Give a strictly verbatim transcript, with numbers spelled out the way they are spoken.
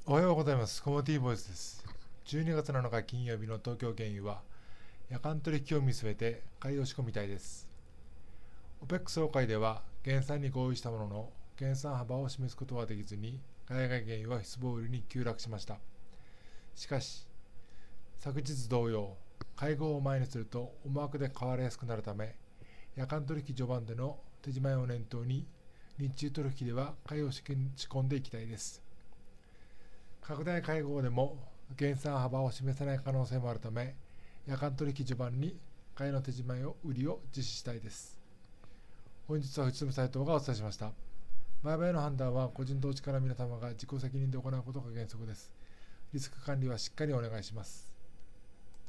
おはようございます。コモディボイスです。じゅうにがつなのか金曜日の東京原油は夜間取引を見据えて買い押し込みたいです。オペック 総会では減産に合意したものの減産幅を示すことはできずに海外原油は失望売りに急落しました。しかし昨日同様会合を前にすると思惑で買われやすくなるため夜間取引序盤での手締まいを念頭に日中取引では買いを仕込んでいきたいです。拡大会合でも減産幅を示さない可能性もあるため夜間取引序盤に買いの手締まいを売りを実施したいです。本日は藤富斉藤がお伝えしました。売買の判断は個人投資家の皆様が自己責任で行うことが原則です。リスク管理はしっかりお願いします。